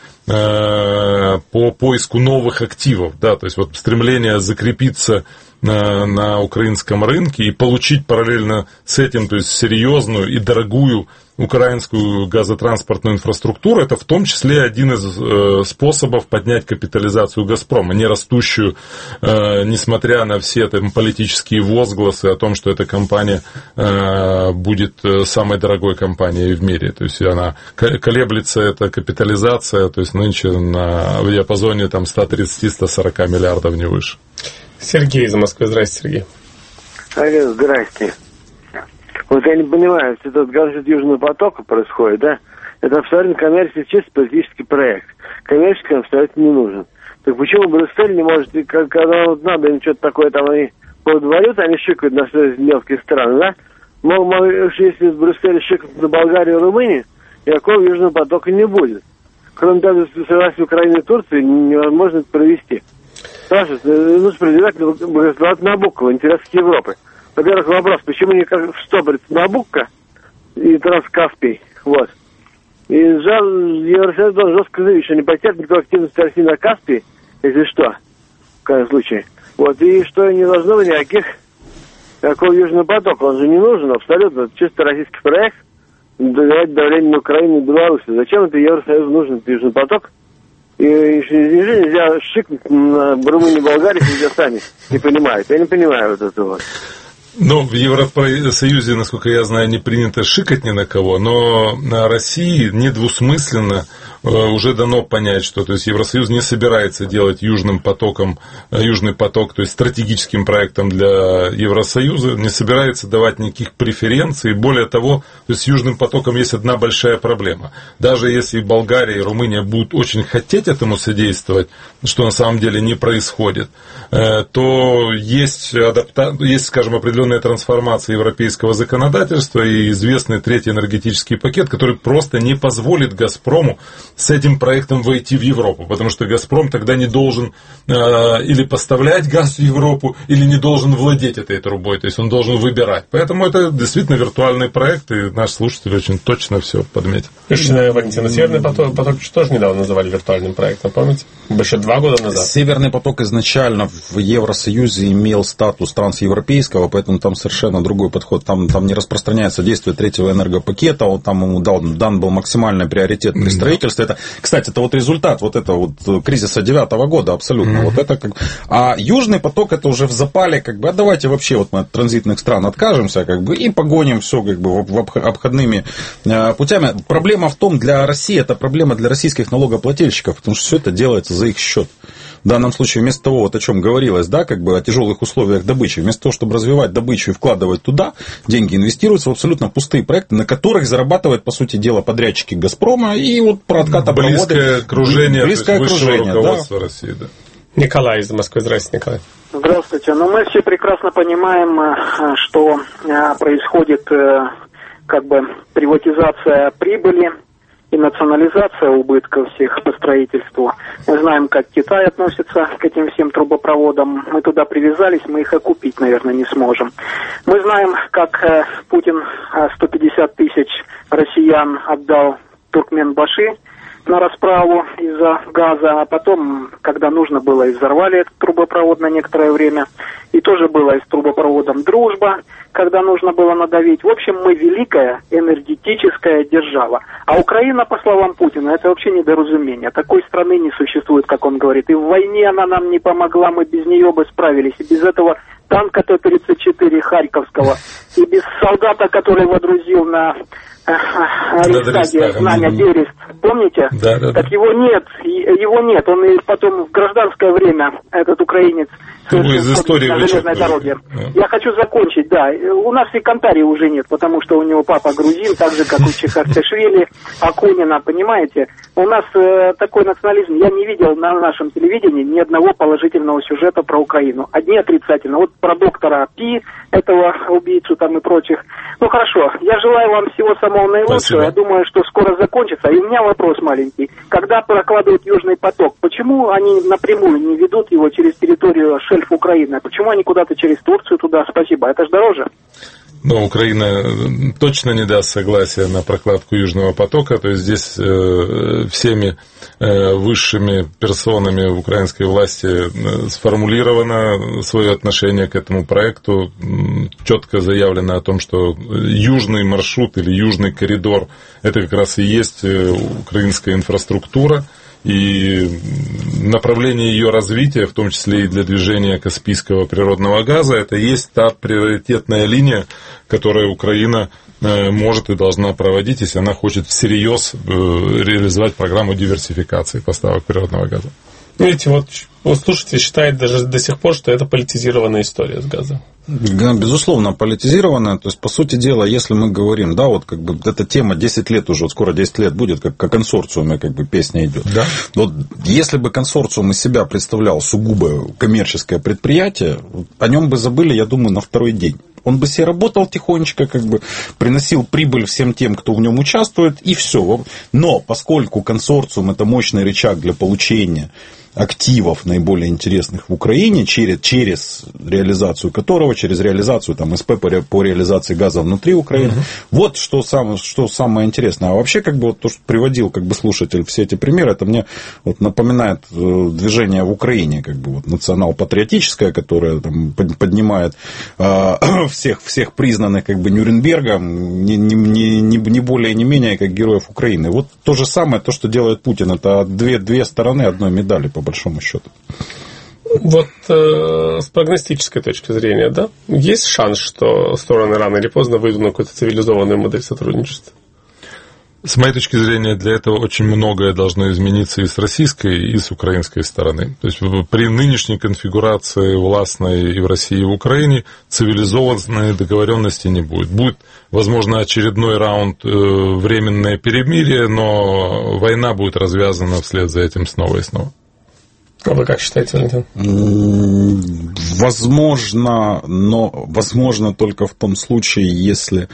э, по поиску новых активов, да, то есть вот стремление закрепиться на, на украинском рынке и получить параллельно с этим, то есть серьезную и дорогую украинскую газотранспортную инфраструктуру, это в том числе один из э, способов поднять капитализацию «Газпрома», не растущую, э, несмотря на все там, политические возгласы о том, что эта компания э, будет самой дорогой компанией в мире. То есть она колеблется, эта капитализация, то есть нынче на, в диапазоне там, сто тридцать - сто сорок миллиардов, не выше. Сергей из Москвы. Здрасте, Сергей. Алло, здрасте. Вот я не понимаю, если этот газ Южного потока происходит, да, это абсолютно коммерческий, чисто политический проект. Коммерческий абсолютно не нужен. Так почему Брюссель не может, когда вот надо им что-то такое там, они подвалют, они шикают на все мелкие страны, да? Мол, мол, если в Брюсселе шикают на Болгарию и Румынию, никакого Южного потока не будет. Кроме того, согласно Украины и Турции, невозможно это провести. Спрашивают, нужно определять государство Набуко в интересах Европы. Во-первых, вопрос, почему не как в Стобриц Набуко и Транскаспий, вот. И Евросоюз должен жестко заявить, что не потерпит никакой активности России на Каспии, если что, в крайнем случае. Вот, и что не должно быть никаких, никакого Южного потока, он же не нужен абсолютно, это чисто российский проект, доверять давлению на Украину и Беларусь. Зачем это Евросоюзу нужен, этот Южный поток? И нельзя, нельзя шикнуть на Румынию и Болгарию, нельзя сами не понимают. Я не понимаю вот этого вот. Ну, в Евросоюзе, насколько я знаю, не принято шикать ни на кого, но на России недвусмысленно уже дано понять, что то есть Евросоюз не собирается делать южным потоком, южный поток, то есть стратегическим проектом для Евросоюза, не собирается давать никаких преференций. Более того, то есть с южным потоком есть одна большая проблема. Даже если Болгария и Румыния будут очень хотеть этому содействовать, что на самом деле не происходит, то есть, адапта... есть, скажем, определенная трансформация европейского законодательства и известный третий энергетический пакет, который просто не позволит «Газпрому» с этим проектом войти в Европу, потому что «Газпром» тогда не должен э, или поставлять газ в Европу, или не должен владеть этой трубой, то есть он должен выбирать. Поэтому это действительно виртуальный проект, и наш слушатель очень точно все подметил. Слушайте, Валентина, Северный поток, поток тоже недавно называли виртуальным проектом, помните? Еще два года назад. Северный поток изначально в Евросоюзе имел статус трансевропейского, поэтому там совершенно другой подход. Там, там не распространяется действие третьего энергопакета, он, там ему дал, дан был максимальный приоритет при строительстве. Это, кстати, это вот результат вот этого вот кризиса девятого года абсолютно. Mm-hmm. Вот это как... А Южный поток это уже в запале, как бы, а давайте вообще вот мы от транзитных стран откажемся, как бы, и погоним все как бы в обходными путями. Проблема в том, для России, это проблема для российских налогоплательщиков, потому что все это делается за их счет. В данном случае, вместо того, вот о чем говорилось, да, как бы о тяжелых условиях добычи, вместо того, чтобы развивать добычу и вкладывать туда, деньги инвестируются в абсолютно пустые проекты, на которых зарабатывают, по сути дела, подрядчики «Газпрома» и вот про откатопроводы. Близкое окружение, близкое окружение, руководство да. России, да. Николай из Москвы. Здравствуйте, Николай. Здравствуйте. Ну, мы все прекрасно понимаем, что происходит как бы приватизация прибыли и национализация убытков всех по строительству. Мы знаем, как Китай относится к этим всем трубопроводам. Мы туда привязались, мы их окупить, наверное, не сможем. Мы знаем, как Путин сто пятьдесят тысяч россиян отдал Туркменбаши на расправу из-за газа, а потом, когда нужно было, и взорвали этот трубопровод на некоторое время. И тоже было и с трубопроводом «Дружба», когда нужно было надавить. В общем, мы великая энергетическая держава. А Украина, по словам Путина, это вообще недоразумение. Такой страны не существует, как он говорит. И в войне она нам не помогла, мы без нее бы справились. И без этого танка Т тридцать четыре Харьковского, и без солдата, который водрузил на Аристаде знамя Берест, помните? Да, да, так да. его нет, его нет. Он и потом в гражданское время, этот украинец, из истории на железной дороге. Да. Я хочу закончить, да. У нас и Кантари уже нет, потому что у него папа грузин, так же, как у Чехарцешвили, Акунина, понимаете? У нас э, такой национализм. Я не видел на нашем телевидении ни одного положительного сюжета про Украину. Одни отрицательно. Вот про доктора Пи, этого убийцу там и прочих. Ну хорошо, я желаю вам всего самого наилучшего. Спасибо. Я думаю, что скоро закончится. И у меня вопрос маленький. Когда прокладывают Южный поток, почему они напрямую не ведут его через территорию шельф Украины? А почему они куда-то через Турцию туда? Спасибо. Это же дороже. Но Украина точно не даст согласия на прокладку Южного потока, то есть здесь э, всеми э, высшими персонами украинской власти э, сформулировано свое отношение к этому проекту, четко заявлено о том, что южный маршрут или южный коридор – это как раз и есть украинская инфраструктура. И направление ее развития, в том числе и для движения Каспийского природного газа, это и есть та приоритетная линия, которую Украина может и должна проводить, если она хочет всерьез реализовать программу диверсификации поставок природного газа. Видите, вот, вот слушатель считает даже до сих пор, что это политизированная история с газом. Безусловно, политизированная. То есть, по сути дела, если мы говорим, да, вот как бы эта тема десять лет уже, вот скоро десять лет будет, как о консорциуме как бы песня идет. Да. Вот если бы консорциум из себя представлял сугубо коммерческое предприятие, о нем бы забыли, я думаю, на второй день. Он бы себе работал тихонечко, как бы приносил прибыль всем тем, кто в нем участвует, и все. Но поскольку консорциум это мощный рычаг для получения активов наиболее интересных в Украине, через, через реализацию которого, через реализацию там, СП по, ре, по реализации газа внутри Украины. Uh-huh. Вот что самое, что самое интересное. А вообще, как бы, вот то, что приводил как бы, слушатель все эти примеры, это мне вот, напоминает э, движение в Украине, как бы, вот, национал-патриотическое, которое там, поднимает э, всех, всех признанных как бы, Нюрнбергом, не, не, не, не более, не менее, как героев Украины. Вот то же самое, то, что делает Путин, это две, две стороны одной медали, по большому счету. Вот э, с прогностической точки зрения, да, есть шанс, что стороны рано или поздно выйдут на какую-то цивилизованную модель сотрудничества? С моей точки зрения, для этого очень многое должно измениться и с российской, и с украинской стороны. То есть при нынешней конфигурации властной и в России, и в Украине цивилизованной договоренности не будет. Будет, возможно, очередной раунд э, временное перемирие, но война будет развязана вслед за этим снова и снова. А вы как считаете, Валентин? Возможно, но возможно только в том случае, если,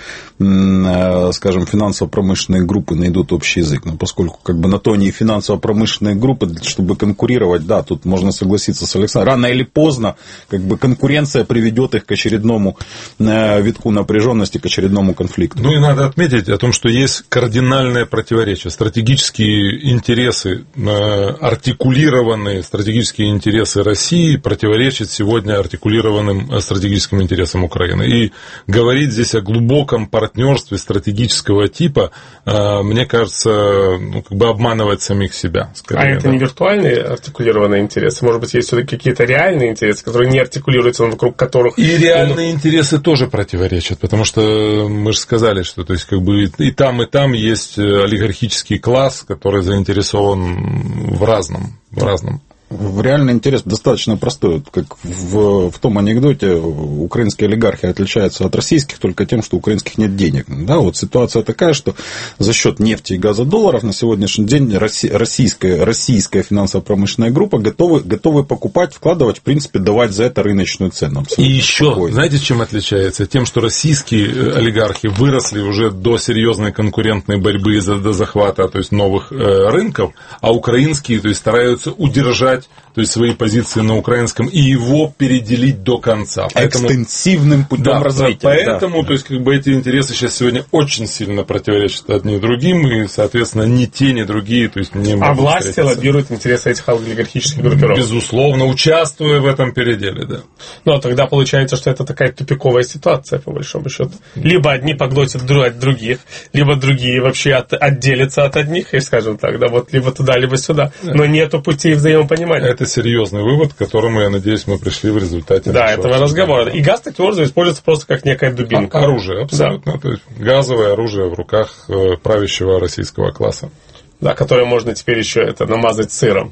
скажем, финансово-промышленные группы найдут общий язык. Но поскольку как бы на то они и финансово-промышленные группы, чтобы конкурировать, да, тут можно согласиться с Александром. Рано или поздно как бы конкуренция приведет их к очередному витку напряженности, к очередному конфликту. Ну и надо отметить о том, что есть кардинальное противоречие. Стратегические интересы, артикулированные стратегические интересы России противоречат сегодня артикулированным стратегическим интересам Украины. И говорить здесь о глубоком партнерстве стратегического типа, мне кажется, ну, как бы обманывать самих себя. Скорее, а это да. не виртуальные артикулированные интересы? Может быть, есть все-таки какие-то реальные интересы, которые не артикулируются, вокруг которых... И реальные интересы тоже противоречат, потому что мы же сказали, что то есть, как бы и там, и там есть олигархический класс, который заинтересован в разном. В разном. Реальный интерес достаточно простой. Как в, в том анекдоте, украинские олигархи отличаются от российских только тем, что у украинских нет денег. Да, вот ситуация такая, что за счет нефти и газа долларов на сегодняшний день российская, российская финансово-промышленная группа готовы, готовы покупать, вкладывать, в принципе, давать за это рыночную цену. И еще, спокойно. Знаете, чем отличается? Тем, что российские олигархи выросли уже до серьезной конкурентной борьбы до захвата, то есть новых рынков, а украинские, то есть стараются удержать, то есть свои позиции на украинском и его переделить до конца. Поэтому, экстенсивным путем да, развития. Поэтому, да. то есть, как бы эти интересы сейчас сегодня очень сильно противоречат одни другим, и, соответственно, ни те, ни другие, то есть не А власти встретиться. Лоббируют интересы этих олигархических группировок. Безусловно, участвуя в этом переделе, да. Ну, тогда получается, что это такая тупиковая ситуация, по большому счету. Либо одни поглотят других, либо другие вообще от, отделятся от одних, и скажем так, да, вот либо туда, либо сюда. Но нету путей взаимопонимания. Это серьезный вывод, к которому, я надеюсь, мы пришли в результате да, этого разговора. И газ твердо используется просто как некая дубинка. А, оружие, абсолютно. Да. То есть газовое оружие в руках правящего российского класса. Да, которое можно теперь еще это намазать сыром.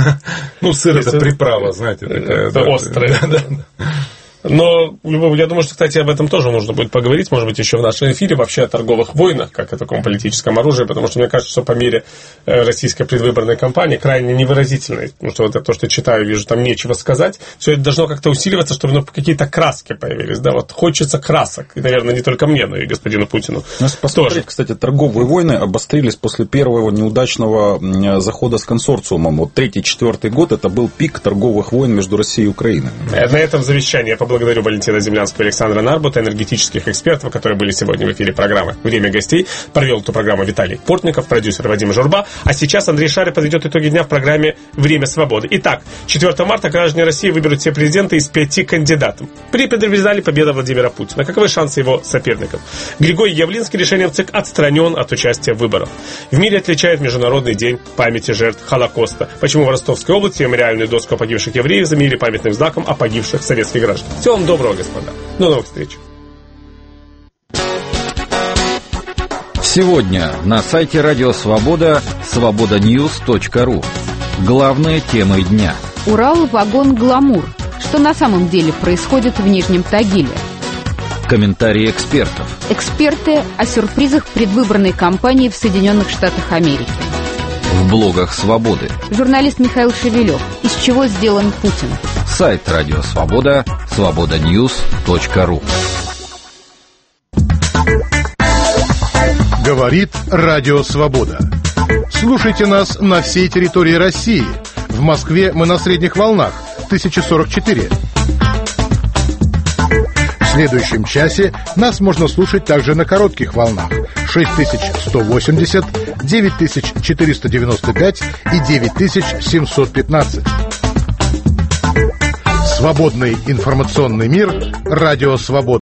Ну, сыр это приправа, знаете, такая. Это острая. Но я думаю, что, кстати, об этом тоже можно будет поговорить, может быть, еще в нашем эфире, вообще о торговых войнах, как о таком политическом оружии, потому что мне кажется, что по мере российской предвыборной кампании крайне невыразительной, потому что вот это то, что читаю, вижу, там нечего сказать, все это должно как-то усиливаться, чтобы ну, какие-то краски появились, да, вот хочется красок, и, наверное, не только мне, но и господину Путину. Посмотреть, кстати, торговые войны обострились после первого неудачного захода с консорциумом. Вот третий, четвертый год это был пик торговых войн между Россией и Украиной. На этом завещание я Благодарю Валентина Землянского и Александра Нарбута, энергетических экспертов, которые были сегодня в эфире программы «Время гостей». Провел эту программу Виталий Портников, продюсер Вадим Журба. А сейчас Андрей Шарий подведет итоги дня в программе «Время свободы». Итак, четвёртого марта граждане России выберут себе президента из пяти кандидатов. При предварительной победа Владимира Путина. Каковы шансы его соперников? Григорий Явлинский решением ЦИК отстранен от участия в выборах. В мире отмечают Международный день памяти жертв Холокоста. Почему в Ростовской области мемориальную доску о погибших евреев заменили памятным знаком о погибших советских граждан? Всего вам доброго, господа. До новых встреч. Сегодня на сайте Радио Свобода свобода ньюс точка ру. Главные темы дня. Урал-вагон «Гламур». Что на самом деле происходит в Нижнем Тагиле? Комментарии экспертов. Эксперты о сюрпризах предвыборной кампании в Соединенных Штатах Америки. В блогах «Свободы». Журналист Михаил Шевелев. Из чего сделан Путин? Сайт Радио Свобода свобода ньюс точка ру. Говорит Радио Свобода. Слушайте нас на всей территории России. В Москве мы на средних волнах тысяча сорок четыре. В следующем часе нас можно слушать также на коротких волнах шесть тысяч сто восемьдесят, девять тысяч четыреста девяносто пять и девять тысяч семьсот пятнадцать. Свободный информационный мир. Радио Свобода.